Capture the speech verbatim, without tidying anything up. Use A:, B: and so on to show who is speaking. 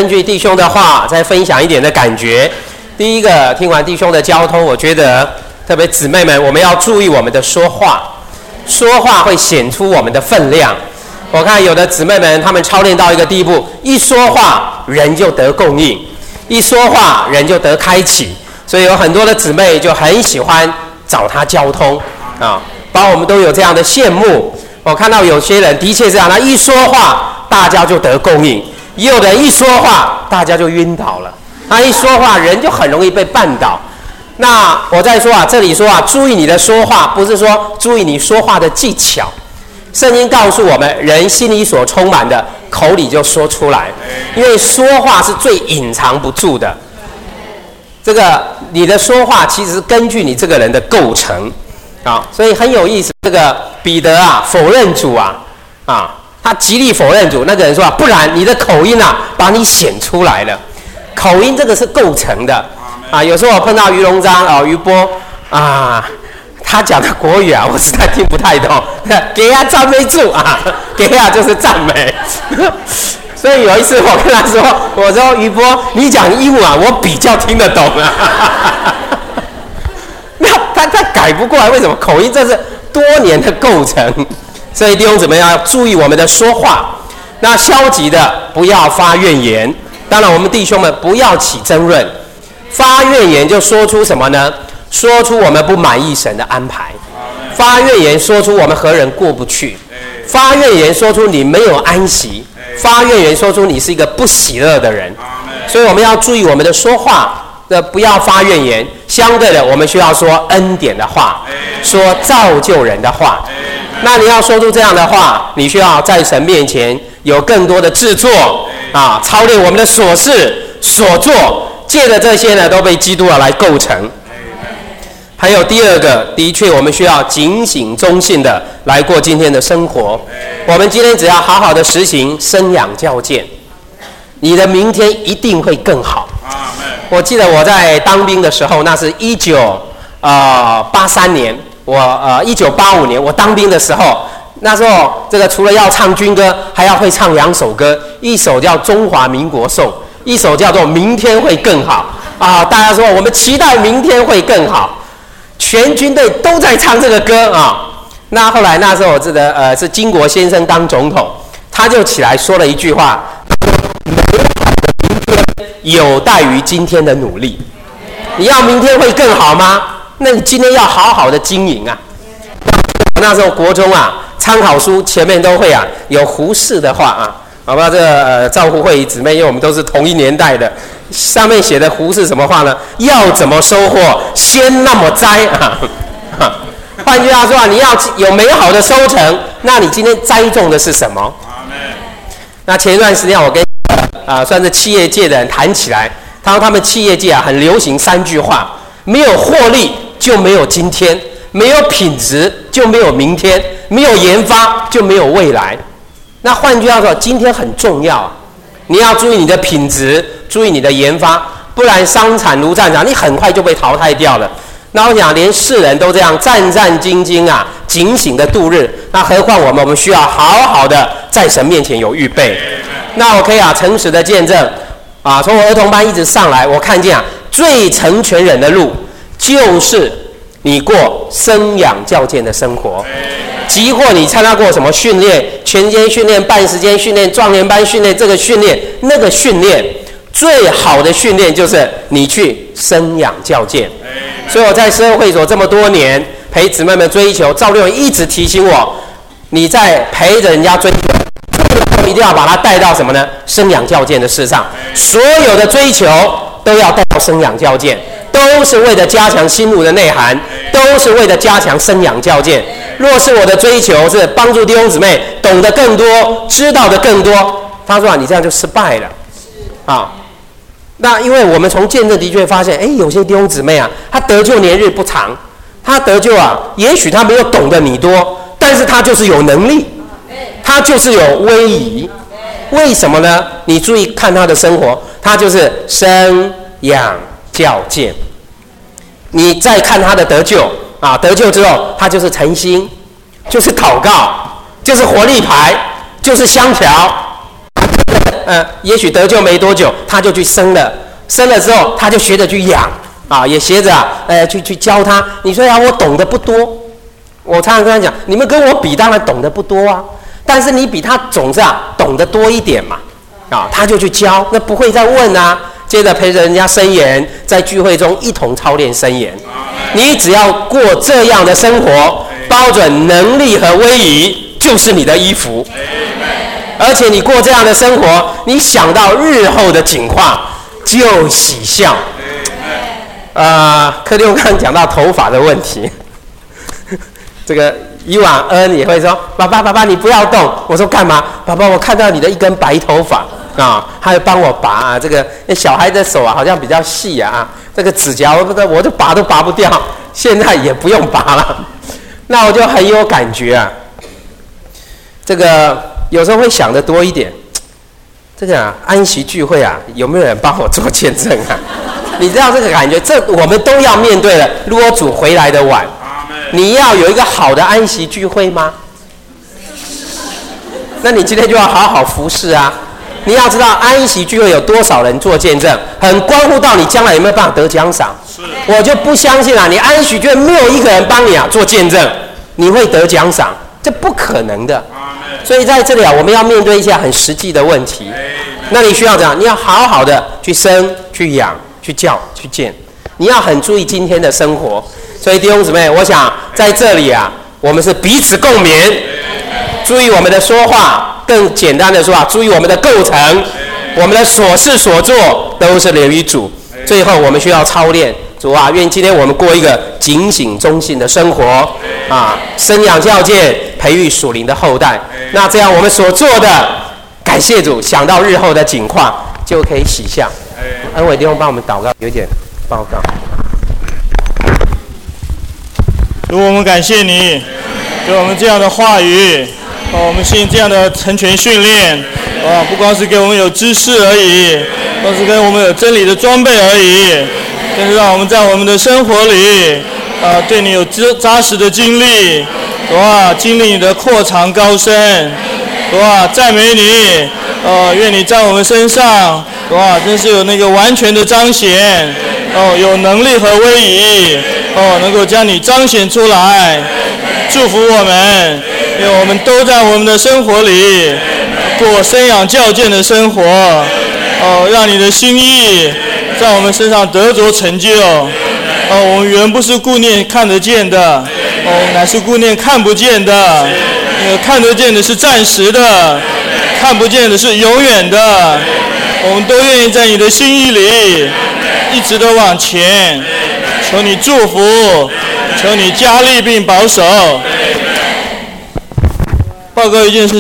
A: 根据弟兄的话，再分享一点的感觉。第一个，听完弟兄的交通，我觉得特别姊妹们，我们要注意我们的说话，说话会显出我们的分量。我看有的姊妹们，她们操练到一个地步，一说话人就得供应，一说话人就得开启，所以有很多的姊妹就很喜欢找他交通啊，包括我们都有这样的羡慕。我看到有些人的确这样，他一说话，大家就得供应；也有人一说话，大家就晕倒了。他一说话，人就很容易被绊倒。那我再说啊，这里说啊，注意你的说话，不是说注意你说话的技巧。圣经告诉我们，人心里所充满的，口里就说出来，因为说话是最隐藏不住的。这个你的说话其实是根据你这个人的构成啊，所以很有意思。这个彼得啊，否认主啊，啊，他极力否认主。那个人说啊，不然你的口音啊，把你显出来了。口音这个是构成的啊。有时候我碰到于荣章啊、于波啊，他讲的国语啊，我实在听不太懂。给他赞美主啊，给他就是赞美。所以有一次我跟他说，我说于波，你讲英文啊，我比较听得懂啊。那他他改不过来，为什么？口音这是多年的构成。所以弟兄姊妹要注意我们的说话。那消极的不要发怨言。当然，我们弟兄们不要起争论。发怨言就说出什么呢？说出我们不满意神的安排。发怨言说出我们和人过不去。发怨言说出你没有安息。发怨言说出你是一个不喜乐的人。所以我们要注意我们的说话，不要发怨言。相对的，我们需要说恩典的话，说造就人的话。那你要说出这样的话，你需要在神面前有更多的制作啊，操练我们的所事所做，借着这些呢，都被基督来构成。还有第二个，的确我们需要警醒忠信的来过今天的生活。我们今天只要好好的实行生养教诫，你的明天一定会更好。我记得我在当兵的时候，那是一九呃八三年，我呃一九八五年我当兵的时候，那时候这个除了要唱军歌，还要会唱两首歌，一首叫《中华民国颂》，一首叫做《明天会更好》啊。大家说我们期待明天会更好，全军队都在唱这个歌啊。那后来那时候我记得呃是金国先生当总统，他就起来说了一句话，美好的明天有待于今天的努力。你要明天会更好吗？那你今天要好好的经营啊。那时候国中啊，参考书前面都会啊有胡适的话啊，好吧，这个呃赵护慧姊妹，因为我们都是同一年代的，上面写的胡适什么话呢？要怎么收获，先那么栽啊。换句话说啊，你要有美好的收成，那你今天栽种的是什么？那前一段时间我跟啊、呃、算是企业界的人谈起来，他说他们企业界啊很流行三句话：没有获利就没有今天，没有品质就没有明天，没有研发就没有未来。那换句话说，今天很重要啊，你要注意你的品质，注意你的研发，不然商产如战场，你很快就被淘汰掉了。那我想，连世人都这样战战兢兢啊，警醒的度日，那何况我们？我们需要好好的在神面前有预备。那我可以啊，诚实的见证啊，从我儿童班一直上来，我看见啊，最成全人的路，就是你过生养教诫的生活。即或你参加过什么训练，全间训练、半时间训练、壮年班训练，这个训练、那个训练，最好的训练就是你去生养教诫。所以我在社会所这么多年陪姊妹们追求，赵六一直提醒我，你在陪着人家追求，一定要把它带到什么呢？生养教诫的事上。所有的追求都要带到生养教诫，都是为了加强心路的内涵，都是为了加强生养教诫。若是我的追求是帮助弟兄姊妹懂得更多，知道的更多，他说啊，你这样就失败了啊。那因为我们从见证的确发现，哎，有些弟兄姊妹啊，他得救年日不长，他得救啊，也许他没有懂得你多，但是他就是有能力，他就是有威仪。为什么呢？你注意看他的生活，他就是生养教诫。你再看他的得救啊，得救之后，他就是诚心，就是祷告，就是活力牌，就是香条。 呃，也许得救没多久，他就去生了，生了之后他就学着去养啊，也学着啊，呃，去去教他。你说呀，我懂得不多，我常常跟他讲，你们跟我比，当然懂得不多啊，但是你比他总是啊懂得多一点嘛，啊，他就去教，那不会再问啊。接着陪着人家申言，在聚会中一同操练申言。你只要过这样的生活，包准能力和威仪就是你的衣服。而且你过这样的生活，你想到日后的景况就喜笑。呃，柯弟兄刚刚讲到头发的问题，这个以往恩也会说：“爸爸，爸爸，你不要动。”我说：“干嘛？”爸爸，我看到你的一根白头发。啊，他会帮我拔啊，这个小孩的手啊，好像比较细啊，这个指甲我不我就拔都拔不掉，现在也不用拔了，那我就很有感觉啊。这个有时候会想得多一点，这个啊安息聚会啊，有没有人帮我做见证啊？你知道这个感觉，这我们都要面对了。如果主回来的晚，你要有一个好的安息聚会吗？那你今天就要好好服侍啊。你要知道安息聚会有多少人做见证，很关乎到你将来有没有办法得奖赏。我就不相信啊，你安息聚会没有一个人帮你啊做见证，你会得奖赏，这不可能的。所以在这里啊，我们要面对一些很实际的问题。那你需要怎样？你要好好的去生、去养、去教、去见。你要很注意今天的生活。所以弟兄姊妹，我想在这里啊，我们是彼此共勉，注意我们的说话。更简单的说啊，注意我们的构成，我们的所事所做都是流于主。最后我们需要操练主啊，愿今天我们过一个警醒忠信的生活啊，生养教诫，培育属灵的后代。那这样我们所做的，感谢主，想到日后的景况就可以喜笑。恩伟弟兄帮我们祷告，有点报告。
B: 主，我们感谢你给我们这样的话语。哦，我们信这样的成全训练，啊，不光是给我们有知识而已，更是跟我们有真理的装备而已，更是让我们在我们的生活里，啊，对你有扎实的经历，哇，经历你的阔长高深，哇，赞美你，哦，愿你在我们身上，哇，真是有那个完全的彰显，哦，有能力和威仪，哦，能够将你彰显出来，祝福我们。因为我们都在我们的生活里过生养教诫的生活，哦，让你的心意在我们身上得着成就。哦，我们原不是顾念看得见的，哦，乃是顾念看不见的。因为看得见的是暂时的，看不见的是永远的。我们都愿意在你的心意里一直都往前，求你祝福，求你加力并保守。报告一件事。